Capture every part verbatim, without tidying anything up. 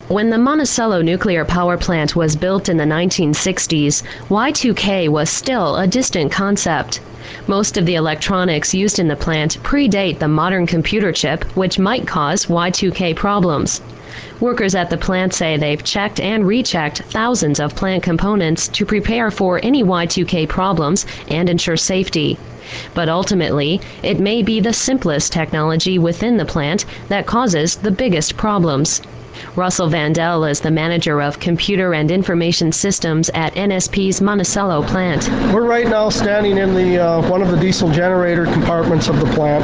When the Monticello nuclear power plant was built in the nineteen sixties, Y two K was still a distant concept. Most of the electronics used in the plant predate the modern computer chip, which might cause Y two K problems. Workers at the plant say they've checked and rechecked thousands of plant components to prepare for any Y two K problems and ensure safety. But ultimately, it may be the simplest technology within the plant that causes the biggest problems. Russell Vandell is the manager of Computer and Information Systems at N S P's Monticello plant. We're right now standing in the uh, one of the diesel generator compartments of the plant,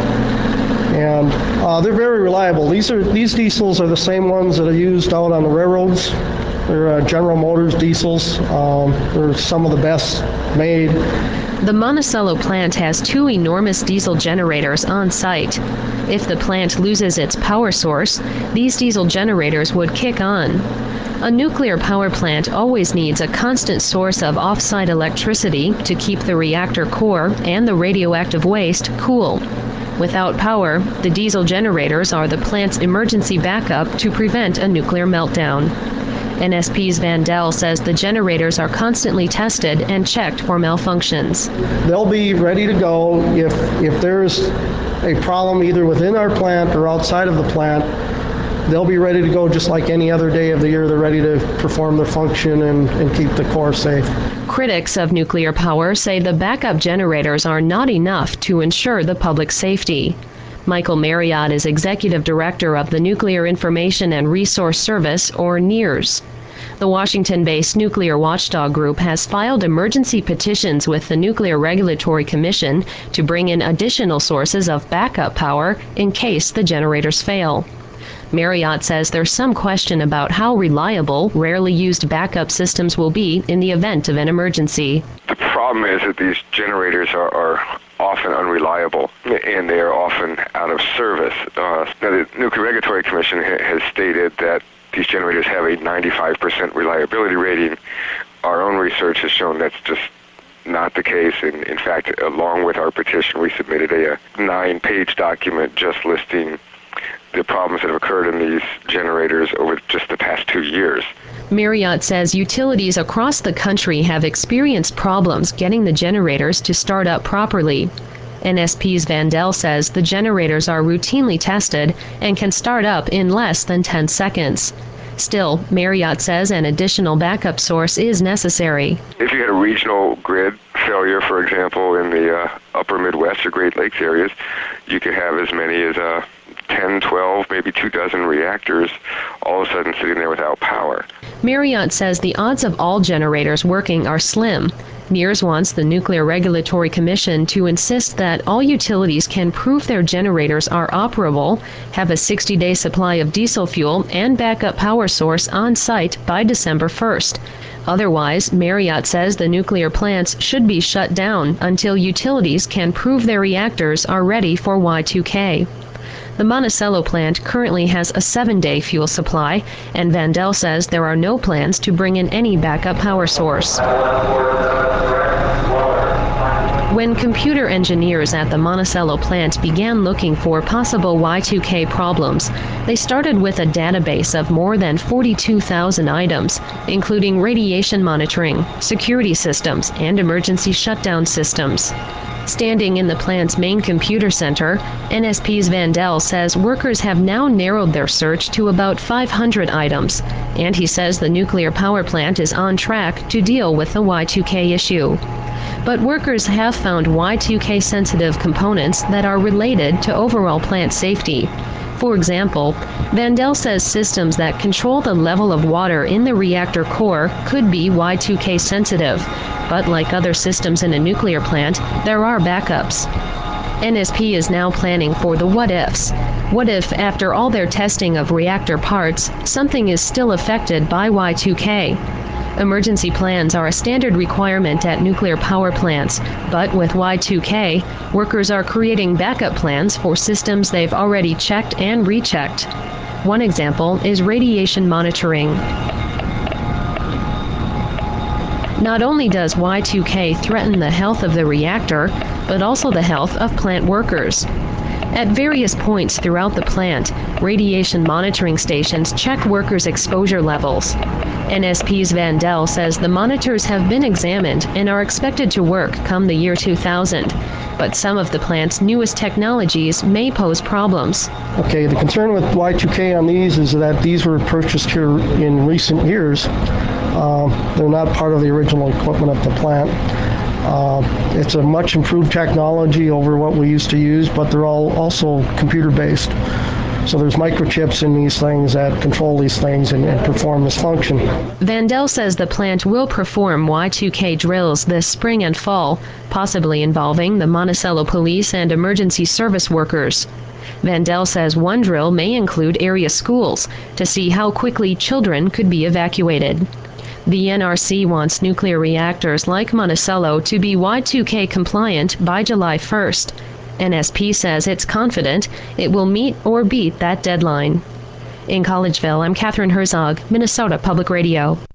and uh, they're very reliable. These are these diesels are the same ones that are used out on the railroads. They're uh, General Motors diesels. Um, they're some of the best made. The Monticello plant has two enormous diesel generators on site. If the plant loses its power source, these diesel generators would kick on. A nuclear power plant always needs a constant source of off-site electricity to keep the reactor core and the radioactive waste cool. Without power, the diesel generators are the plant's emergency backup to prevent a nuclear meltdown. N S P's Vandell says the generators are constantly tested and checked for malfunctions. They'll be ready to go if if there's a problem either within our plant or outside of the plant. They'll be ready to go just like any other day of the year. They're ready to perform their function and, and keep the core safe. Critics of nuclear power say the backup generators are not enough to ensure the public's safety. Michael Marriott is executive director of the Nuclear Information and Resource Service, or NIRS. The Washington-based nuclear watchdog group has filed emergency petitions with the Nuclear Regulatory Commission to bring in additional sources of backup power in case the generators fail. Marriott says there's some question about how reliable rarely used backup systems will be in the event of an emergency. The problem is that these generators are, are often unreliable, and they are often out of service. Uh, now, the Nuclear Regulatory Commission ha- has stated that these generators have a ninety-five percent reliability rating. Our own research has shown that's just not the case. And in fact, along with our petition, we submitted a, a nine-page document just listing the problems that have occurred in these generators over just the past two years. Marriott says utilities across the country have experienced problems getting the generators to start up properly. N S P's Vandell says the generators are routinely tested and can start up in less than ten seconds. Still, Marriott says an additional backup source is necessary. If you had a regional grid failure, for example, in the uh, upper Midwest or Great Lakes areas, you could have as many as uh, ten, twelve, maybe two dozen reactors all of a sudden sitting there without power. Marriott says the odds of all generators working are slim. NIRS wants the Nuclear Regulatory Commission to insist that all utilities can prove their generators are operable, have a sixty-day supply of diesel fuel and backup power source on site by December first. Otherwise, Marriott says the nuclear plants should be shut down until utilities can prove their reactors are ready for Y two K. The Monticello plant currently has a seven-day fuel supply, and Vandell says there are no plans to bring in any backup power source. When computer engineers at the Monticello plant began looking for possible Y two K problems, they started with a database of more than forty-two thousand items, including radiation monitoring, security systems, and emergency shutdown systems. Standing in the plant's main computer center, N S P's Vandell says workers have now narrowed their search to about five hundred items, and he says the nuclear power plant is on track to deal with the Y two K issue. But workers have found Y two K sensitive components that are related to overall plant safety. For example, Vandell says systems that control the level of water in the reactor core could be Y two K sensitive, but like other systems in a nuclear plant, there are backups. N S P is now planning for the what-ifs. What if, after all their testing of reactor parts, something is still affected by Y two K? Emergency plans are a standard requirement at nuclear power plants, but with Y two K, workers are creating backup plans for systems they've already checked and rechecked. One example is radiation monitoring. Not only does Y two K threaten the health of the reactor, but also the health of plant workers. At various points throughout the plant, radiation monitoring stations check workers' exposure levels. N S P's Vandell says the monitors have been examined and are expected to work come the year two thousand. But some of the plant's newest technologies may pose problems. Okay, the concern with Y two K on these is that these were purchased here in recent years. Uh, they're not part of the original equipment of the plant. Uh, it's a much improved technology over what we used to use, but they're all also computer-based. So there's microchips in these things that control these things and, and perform this function. Vandell says the plant will perform Y two K drills this spring and fall, possibly involving the Monticello police and emergency service workers. Vandell says one drill may include area schools to see how quickly children could be evacuated. The N R C wants nuclear reactors like Monticello to be Y two K compliant by July first. N S P says it's confident it will meet or beat that deadline. In Collegeville, I'm Catherine Herzog, Minnesota Public Radio.